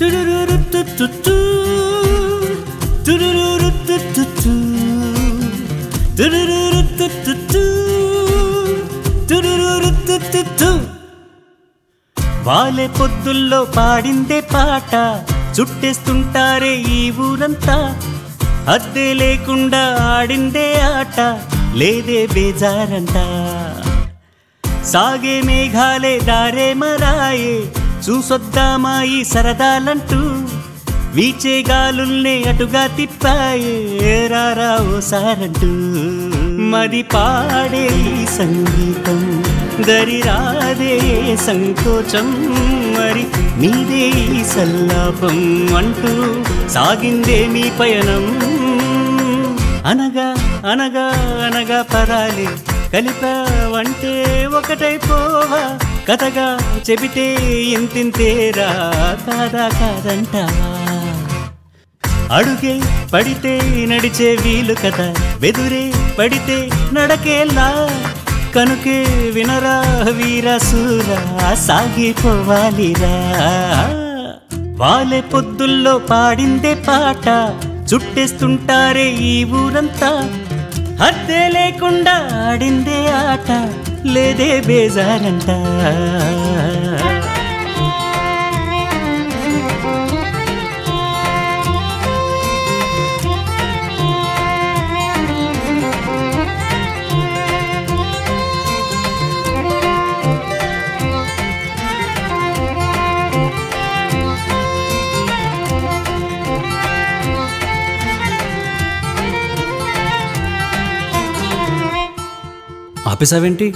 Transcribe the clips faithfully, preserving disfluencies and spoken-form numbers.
వాలే పొద్దుల్లో పాడిందే పాట చుట్టేస్తుంటారే ఈ ఊరంతా. అద్దె లేకుండా ఆడిందే ఆట లేదే బేజారంట. సాగే మేఘాలే దారే మరాయే చూసొద్దామా ఈ సరదాలంటూ. వీచే గాలుల్నే అటుగా తిప్పాయే రారా ఓసారంటూ. మది పాడే ఈ సంగీతం దరి రాదే సంకోచం. మరి నీదే ఈ సల్లాపం అంటూ సాగిందే మీ పయనం. అనగా అనగా అనగా పరాలే కలిపావంటే ఒకటైపోవా. కథగా చెబితే ఇంతింతేరా కాదా కాదంటావా. అడుగే పడితే నడిచే వీలు కదా, వెదురే పడితే నడకేలా. కనుకే వినరా వీరసూరా సాగిపోవాలిరా. వాలే పొద్దుల్లో పాడిందే పాట చుట్టేస్తుంటారే ఈ ఊరంతా. అద్దె లేకుండా ఆడిందే ఆట లేదే బేజారంట. ఆపేసావేంటి?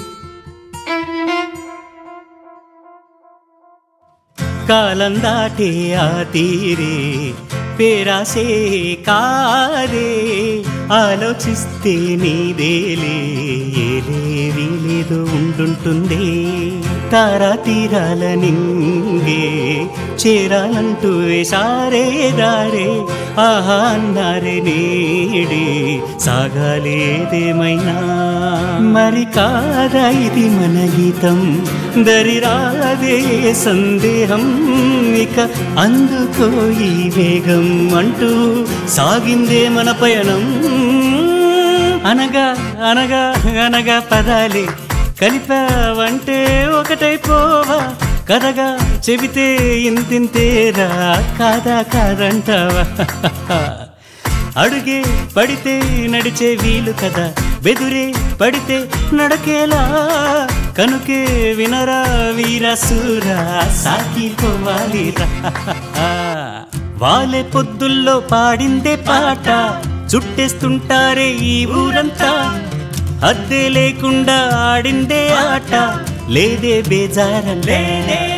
కాలం దాటే ఆ తీరే పేరాసే కాదే. ఆలోచిస్తే నీదేలే ఏలేవి లేదో ఉంటుంటుందే. తారా తీరాల నింగే చేరాలంటూ వేసారే దారే. ఆహా అన్నారే నేడే సాగాలేదేమైనా. మరి కాదా ఇది మన గీతం దరి రాదే సందేహం. ఇక అందుకో ఈ వేగం అంటూ సాగిందే మన పయనం. అనగా అనగా అనగా పదాలే కలిపావంటే ఒకటైపోవా. కథగా చెబితే ఇంతింతేరా కాదా కాదంటావా. అడుగే పడితే నడిచే వీలు కదా, వెదురే పడితే నడకేలా. కనుకే వినరా వీరసూరా సాగిపోవాలిరా. వాలే పొద్దుల్లో పాడిందే పాట చుట్టేస్తుంటారే ఈ ఊరంతా. అద్దె లేకుండా ఆడిందే ఆట లేదే బేజారంట.